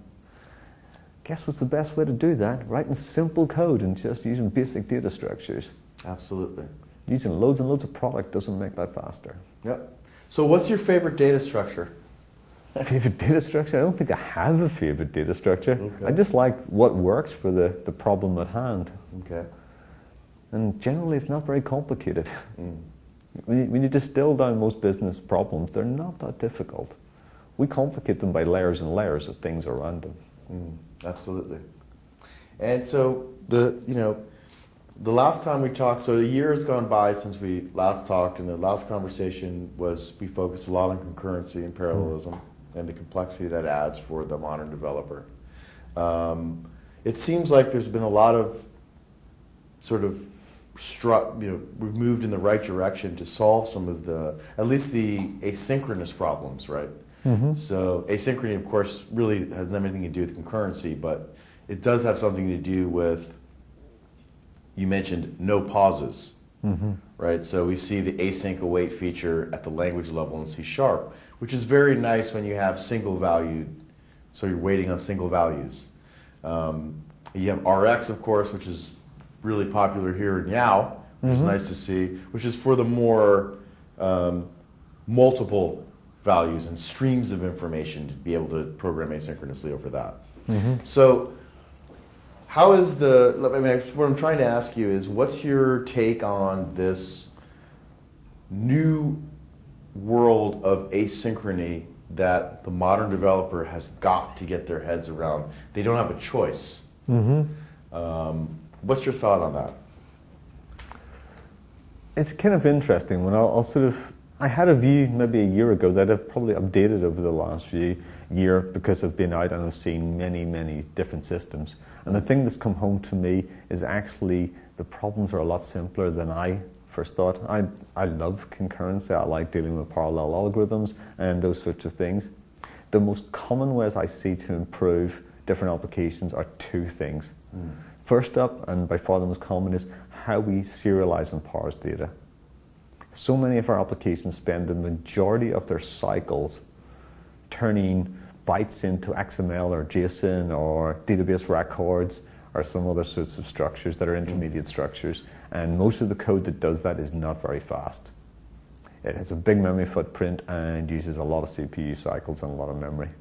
Guess what's the best way to do that? Writing simple code and just using basic data structures. Absolutely. Using loads and loads of product doesn't make that faster. Yep. So what's your favorite data structure? Favorite data structure? I don't think I have a favorite data structure. Okay. I just like what works for the problem at hand. Okay. And generally it's not very complicated. When you distill down most business problems, they're not that difficult. We complicate them by layers and layers of things around them. Absolutely. And so the last time we talked, so a year has gone by since we last talked, and the last conversation was we focused a lot on concurrency and parallelism and the complexity that adds for the modern developer. It seems like there's been a lot of sort of we've moved in the right direction to solve some of at least the asynchronous problems, right? So asynchrony, of course, really has nothing to do with concurrency, but it does have something to do with, you mentioned no pauses, right? So we see the async await feature at the language level in C#, which is very nice when you have single valued, so you're waiting on single values. You have RX, of course, which is really popular here in Yao, which is nice to see, which is for the more multiple values and streams of information to be able to program asynchronously over that. So how is what I'm trying to ask you is, what's your take on this new world of asynchrony that the modern developer has got to get their heads around? They don't have a choice. What's your thought on that? It's kind of interesting when I'll sort of, I had a view maybe a year ago that I've probably updated over the last few year because I've been out and I've seen many, many different systems. And the thing that's come home to me is actually the problems are a lot simpler than I first thought. I love concurrency. I like dealing with parallel algorithms and those sorts of things. The most common ways I see to improve different applications are two things. First up, and by far the most common, is how we serialize and parse data. So many of our applications spend the majority of their cycles turning bytes into XML or JSON or database records or some other sorts of structures that are intermediate structures. And most of the code that does that is not very fast. It has a big memory footprint and uses a lot of CPU cycles and a lot of memory.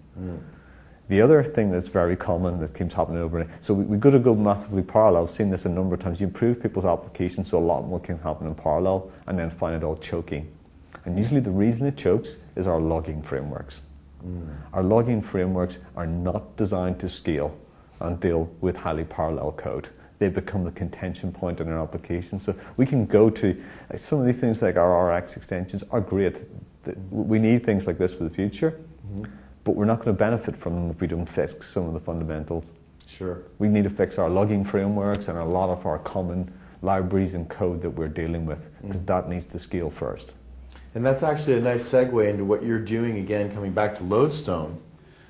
The other thing that's very common that keeps happening over, so we've got to go massively parallel. I've seen this a number of times. You improve people's applications so a lot more can happen in parallel and then find it all choking. And usually the reason it chokes is our logging frameworks. Our logging frameworks are not designed to scale and deal with highly parallel code. They become the contention point in our application. So we can go to some of these things like our RX extensions are great. We need things like this for the future, but we're not going to benefit from them if we don't fix some of the fundamentals. Sure. We need to fix our logging frameworks and a lot of our common libraries and code that we're dealing with, because that needs to scale first. And that's actually a nice segue into what you're doing again, coming back to Lodestone.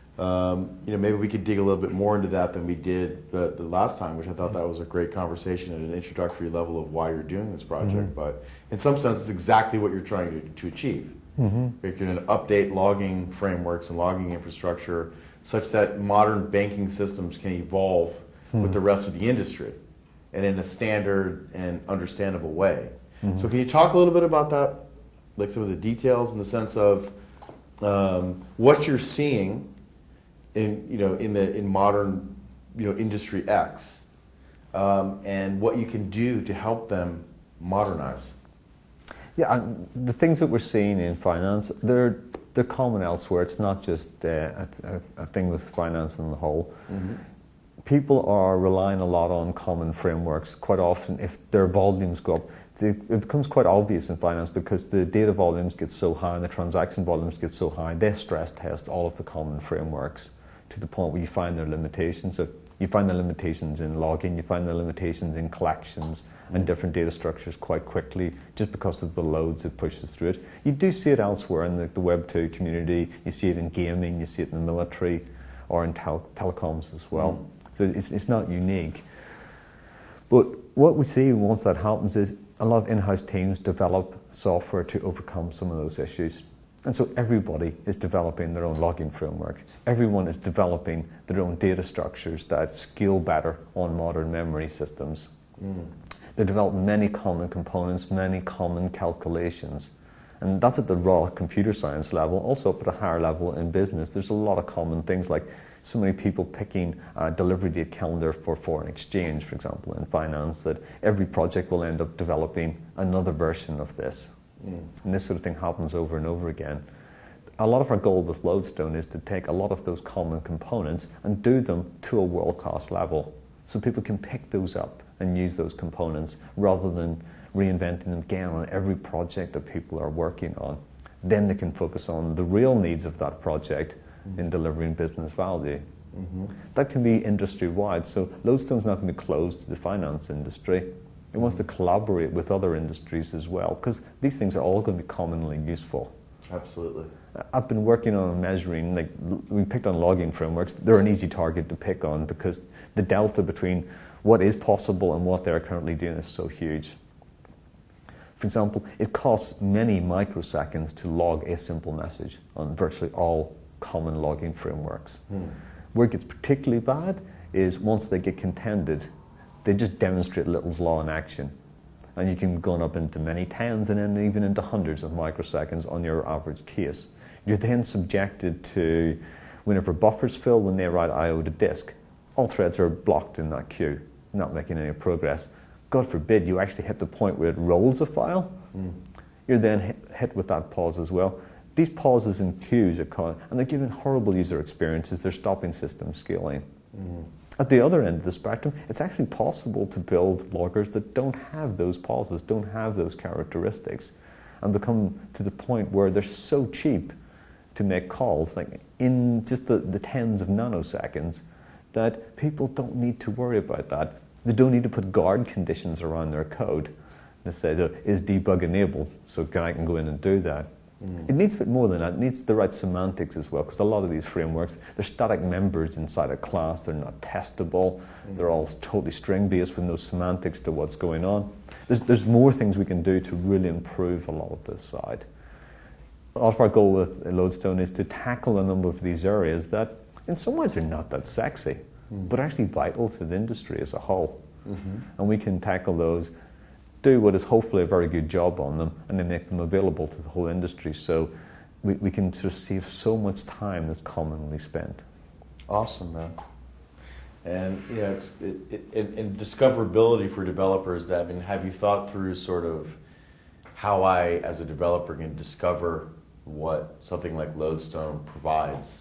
Maybe we could dig a little bit more into that than we did the last time, which I thought that was a great conversation at an introductory level of why you're doing this project. But in some sense, it's exactly what you're trying to achieve. You're going to update logging frameworks and logging infrastructure such that modern banking systems can evolve with the rest of the industry and in a standard and understandable way. So can you talk a little bit about that, like some of the details in the sense of what you're seeing in modern industry X and what you can do to help them modernize? Yeah, and the things that we're seeing in finance, they're common elsewhere. It's not just a thing with finance on the whole. People are relying a lot on common frameworks. Quite often, if their volumes go up, it becomes quite obvious in finance because the data volumes get so high and the transaction volumes get so high, they stress test all of the common frameworks to the point where you find their limitations. So you find the limitations in logging, you find the limitations in collections and different data structures quite quickly just because of the loads it pushes through it. You do see it elsewhere in the Web 2 community, you see it in gaming, you see it in the military or in telecoms as well. So it's not unique. But what we see once that happens is a lot of in-house teams develop software to overcome some of those issues. And so everybody is developing their own logging framework. Everyone is developing their own data structures that scale better on modern memory systems. They develop many common components, many common calculations. And that's at the raw computer science level. Also up at a higher level in business, there's a lot of common things like so many people picking a delivery date calendar for foreign exchange, for example, in finance, that every project will end up developing another version of this. And this sort of thing happens over and over again. A lot of our goal with Lodestone is to take a lot of those common components and do them to a world-class level so people can pick those up and use those components rather than reinventing them again on every project that people are working on. Then they can focus on the real needs of that project in delivering business value. That can be industry-wide, so Lodestone's not going to be closed to the finance industry. It wants to collaborate with other industries as well, because these things are all going to be commonly useful. Absolutely. I've been working on measuring, like we picked on logging frameworks. They're an easy target to pick on because the delta between what is possible and what they're currently doing is so huge. For example, it costs many microseconds to log a simple message on virtually all common logging frameworks. Where it gets particularly bad is once they get contended, they just demonstrate Little's law in action. And you can go up into many tens and then even into hundreds of microseconds on your average case. You're then subjected to, whenever buffers fill, when they write I/O to disk, all threads are blocked in that queue, not making any progress. God forbid you actually hit the point where it rolls a file. You're then hit with that pause as well. These pauses in queues are and they're giving horrible user experiences. They're stopping system scaling. At the other end of the spectrum, it's actually possible to build loggers that don't have those pauses, don't have those characteristics, and become to the point where they're so cheap to make calls, like in just the tens of nanoseconds, that people don't need to worry about that. They don't need to put guard conditions around their code. They say, is debug enabled, so I can go in and do that. It needs a bit more than that. It needs the right semantics as well, because a lot of these frameworks, they're static members inside a class. They're not testable. They're all totally string-based with no semantics to what's going on. There's more things we can do to really improve a lot of this side. A lot of our goal with Lodestone is to tackle a number of these areas that, in some ways, are not that sexy, but actually vital to the industry as a whole. And we can tackle those, do what is hopefully a very good job on them, and then make them available to the whole industry, so we can sort of save so much time that's commonly spent. Awesome, man. And it's and discoverability for developers. That, I mean, have you thought through sort of how I, as a developer, can discover what something like Lodestone provides,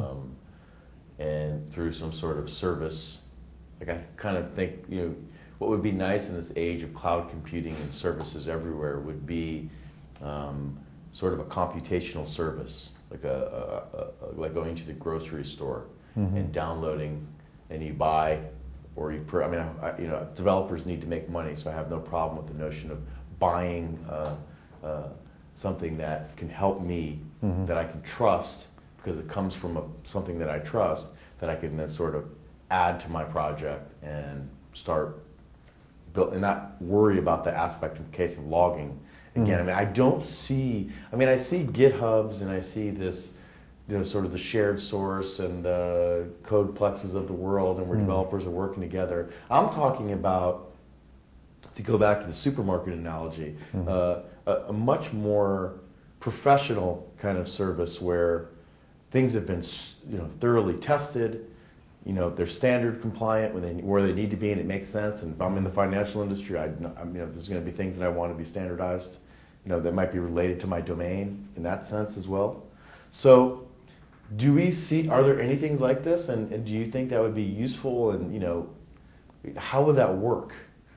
and through some sort of service? Like, I kind of think, what would be nice in this age of cloud computing and services everywhere would be sort of a computational service, like like going to the grocery store and downloading, and you buy, or you. Developers need to make money, so I have no problem with the notion of buying something that can help me, that I can trust, because it comes from something that I trust, that I can then sort of add to my project and start build, and not worry about the aspect in case of logging. Again, I mean, I see GitHubs, and I see this, sort of the shared source and the Codeplexes of the world, and where developers are working together. I'm talking about, to go back to the supermarket analogy, a much more professional kind of service where things have been, thoroughly tested. They're standard compliant where they need to be, and it makes sense. And if I'm in the financial industry, there's going to be things that I want to be standardized, that might be related to my domain in that sense as well. So, are there any things like this, and do you think that would be useful? And how would that work?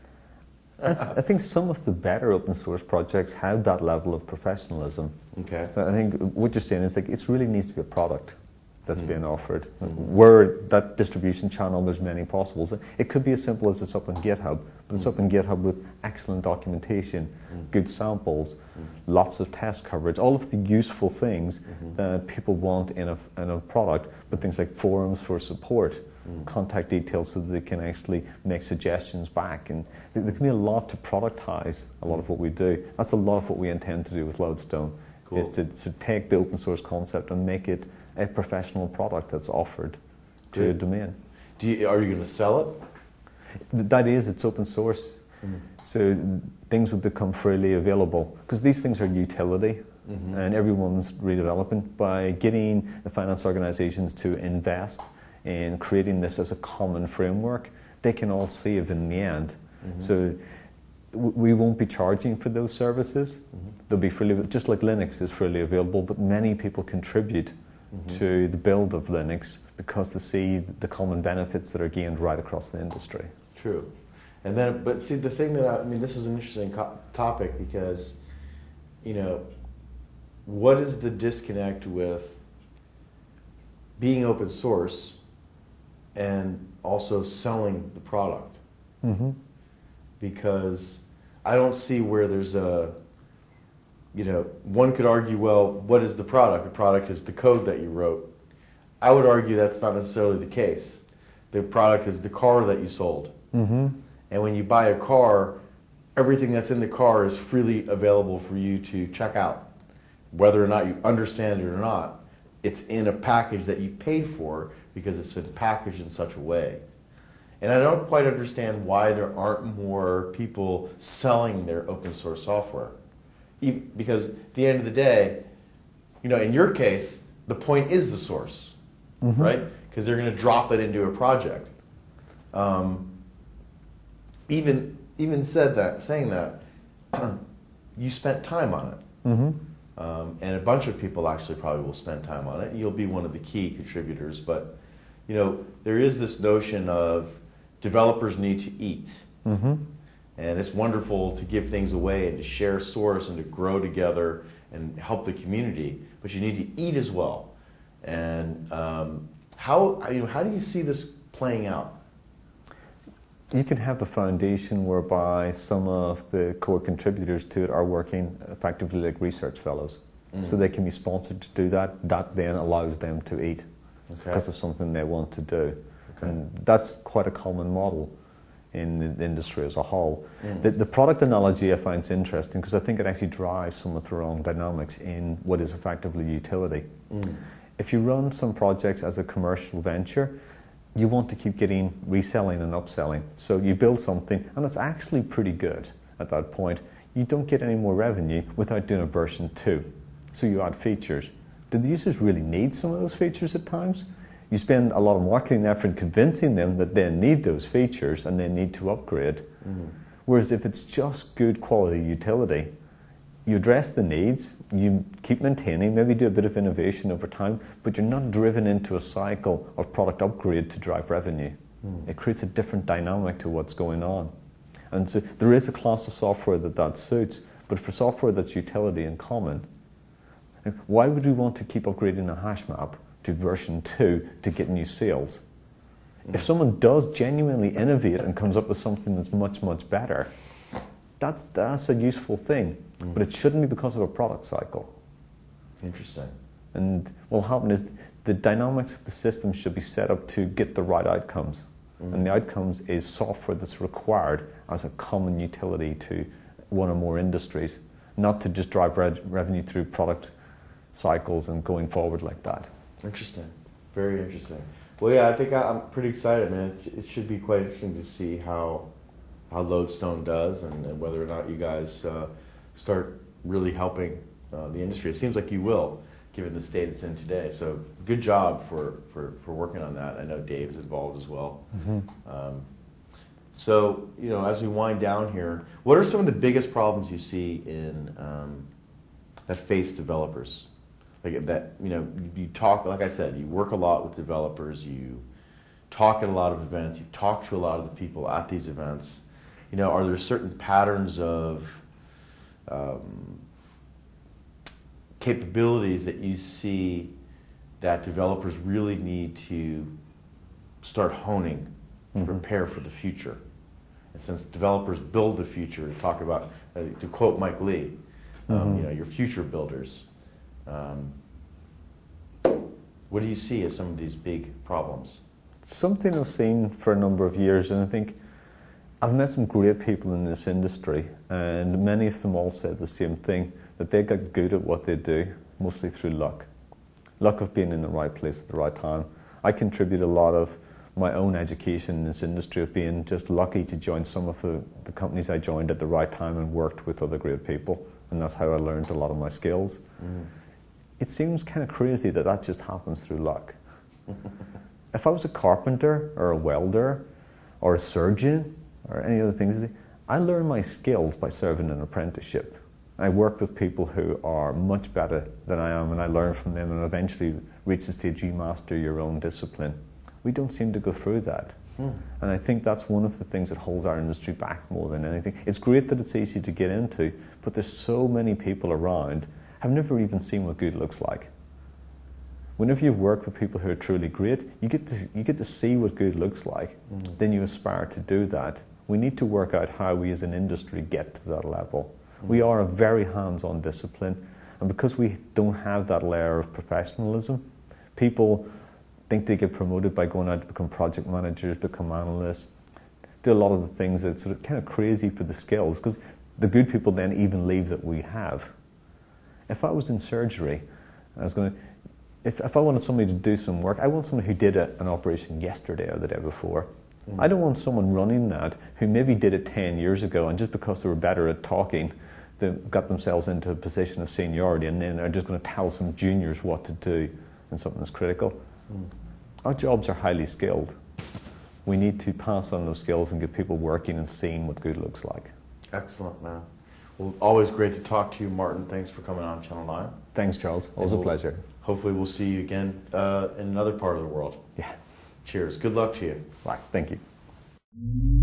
I think some of the better open source projects have that level of professionalism. Okay. So I think what you're saying is, like, it really needs to be a product that's being offered. Where that distribution channel, there's many possibles. It could be as simple as it's up on GitHub, but it's up on GitHub with excellent documentation, good samples, lots of test coverage, all of the useful things that people want in a product, but things like forums for support, contact details so that they can actually make suggestions back. And there can be a lot to productize a lot of what we do. That's a lot of what we intend to do with Lodestone, is to take the open source concept and make it a professional product that's offered to a domain. Are you going to sell it? That is, it's open source. So things will become freely available, because these things are utility, and everyone's redeveloping. By getting the finance organizations to invest in creating this as a common framework, they can all save in the end. So we won't be charging for those services. They'll be freely, just like Linux is freely available, but many people contribute to the build of Linux because they see the common benefits that are gained right across the industry. True. And then, but see, the thing that this is an interesting topic, because, what is the disconnect with being open source and also selling the product? Because I don't see where there's a, one could argue, well, what is the product? The product is the code that you wrote. I would argue that's not necessarily the case. The product is the car that you sold. And when you buy a car, everything that's in the car is freely available for you to check out. Whether or not you understand it or not, it's in a package that you paid for because it's been packaged in such a way. And I don't quite understand why there aren't more people selling their open source software. Because at the end of the day, in your case, the point is the source, right? Because they're going to drop it into a project. Even saying that, you spent time on it. And a bunch of people actually probably will spend time on it. You'll be one of the key contributors, but you know, there is this notion of developers need to eat. Mm-hmm. And it's wonderful to give things away and to share source and to grow together and help the community, but you need to eat as well. And how do you see this playing out? You can have a foundation whereby some of the core contributors to it are working effectively like research fellows. So they can be sponsored to do that. That then allows them to eat because of something they want to do. And that's quite a common model in the industry as a whole. The product analogy I find is interesting because I think it actually drives some of the wrong dynamics in what is effectively utility. If you run some projects as a commercial venture, you want to keep getting reselling and upselling. So you build something and it's actually pretty good at that point. You don't get any more revenue without doing a version 2. So you add features. Do the users really need some of those features at times? You spend a lot of marketing effort convincing them that they need those features and they need to upgrade. Whereas if it's just good quality utility, you address the needs, you keep maintaining, maybe do a bit of innovation over time, but you're not driven into a cycle of product upgrade to drive revenue. It creates a different dynamic to what's going on. And so there is a class of software that suits, but for software that's utility and common, why would we want to keep upgrading a hash map to version 2 to get new sales? If someone does genuinely innovate and comes up with something that's much, much better, that's a useful thing, but it shouldn't be because of a product cycle. Interesting. And what will happen is the dynamics of the system should be set up to get the right outcomes. And the outcomes is software that's required as a common utility to one or more industries, not to just drive revenue through product cycles and going forward like that. Interesting. Very interesting. Well, yeah, I think I'm pretty excited, man. It should be quite interesting to see how Lodestone does and whether or not you guys start really helping the industry. It seems like you will, given the state it's in today. So good job for working on that. I know Dave's involved as well. So, you know, as we wind down here, what are some of the biggest problems you see in that face developers? Like that, you know, you talk, like I said, you work a lot with developers, you talk at a lot of events, you talk to a lot of the people at these events. You know, are there certain patterns of capabilities that you see that developers really need to start honing to prepare for the future? And since developers build the future, talk about, to quote Mike Lee, you know, your future builders. What do you see as some of these big problems? Something I've seen for a number of years, and I think I've met some great people in this industry, and many of them all said the same thing, that they got good at what they do, mostly through luck. Luck of being in the right place at the right time. I contribute a lot of my own education in this industry of being just lucky to join some of the companies I joined at the right time and worked with other great people, and that's how I learned a lot of my skills. It seems kind of crazy that just happens through luck. If I was a carpenter or a welder or a surgeon or any other things, I learned my skills by serving an apprenticeship. I work with people who are much better than I am, and I learn from them and eventually reach the stage you master your own discipline. We don't seem to go through that. And I think that's one of the things that holds our industry back more than anything. It's great that it's easy to get into, but there's so many people around have never even seen what good looks like. Whenever you work with people who are truly great, you get to see what good looks like. Then you aspire to do that. We need to work out how we as an industry get to that level. We are a very hands-on discipline, and because we don't have that layer of professionalism, people think they get promoted by going out to become project managers, become analysts, do a lot of the things that's sort of kind of crazy for the skills, because the good people then even leave that we have. If I was in surgery, if I wanted somebody to do some work, I want someone who did an operation yesterday or the day before. I don't want someone running that who maybe did it 10 years ago, and just because they were better at talking, they got themselves into a position of seniority and then are just going to tell some juniors what to do in something that's critical. Our jobs are highly skilled. We need to pass on those skills and get people working and seeing what good looks like. Excellent, man. Well, always great to talk to you, Martin. Thanks for coming on Channel 9. Thanks, Charles. Always a pleasure. Hopefully we'll see you again in another part of the world. Yeah. Cheers. Good luck to you. Right, thank you.